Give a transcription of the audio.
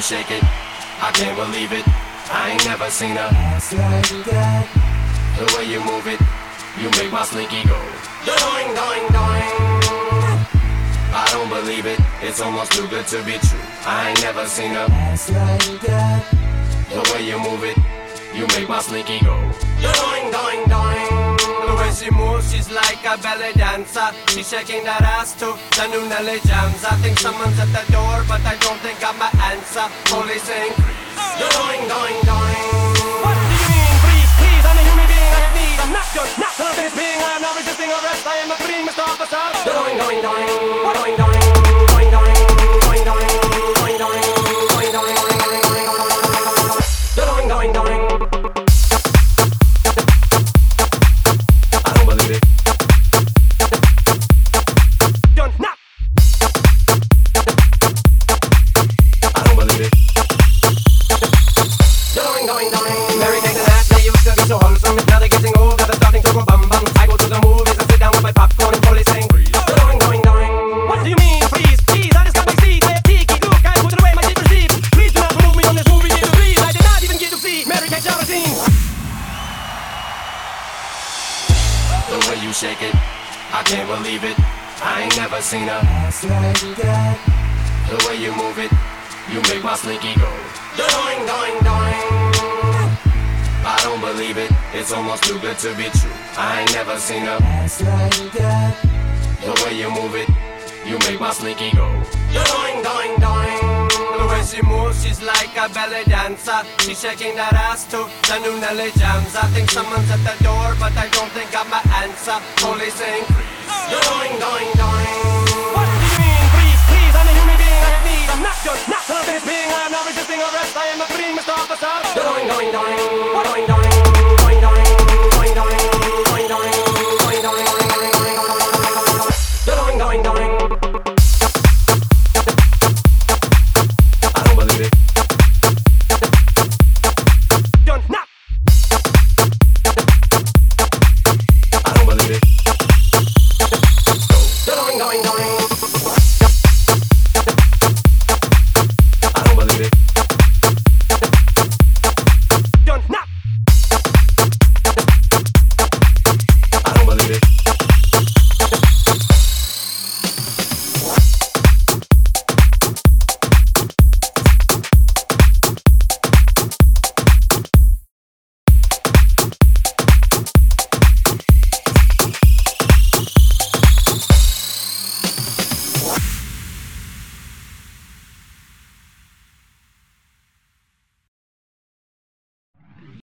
shake it, I can't believe it. I ain't never seen a ass like that. The way you move it, you make my slinky go doing, doing, doing. I don't believe it, it's almost too good to be true. I ain't never seen a ass like that. The way you move it, you make my slinky go doing, doing, doing. The way she moves, she's like a belly dancer. She's shaking that ass to the new Nelly jams. I think someone's at the door, but I don't think I'm an answer. Police increase, doing, doing, doing. What do you mean, please, please? I'm a human being, I have needs. I'm not your natural this being. I'm not resisting arrest. I am a free Mr. Officer. Doing, doing, doing. What? Doing, doing, doing, doing, doing, doing, doing, doing, doing, doing, doing, doing, doing, doing. I don't believe it. Done now. I don't believe it. Doing, doing, doing. Mary Kate and Ashley used to be so wholesome. Now they're getting old, they're starting to go bum bum. I go to the movies and sit down with my popcorn and police saying, Doing, doing, doing. what do you mean, please, please? I just got my seat. I have tiki, look, I put it away, my shit received. Please do not remove me on this movie, need to breathe. I did not even get to see Mary Kate shower scene. The way you shake it, I can't believe it. I ain't never seen a ass like that. The way you move it, you make my slinky go doing, doing, doing. I don't believe it, it's almost too good to be true. I ain't never seen a ass like that. The way you move it, you make my slinky go doing, doing, doing. The way she moves, she's like a belly dancer. She's shaking that ass to the new Nelly jams. I think someone's at the door, but I don't think I'm an answer. Police increase, doing, doing, doing. What do you mean, please, please? I'm a human being, I have needs. I'm not your natural this being. I'm not resisting arrest. I am a free Mr. Officer. Doing, doing, doing. What?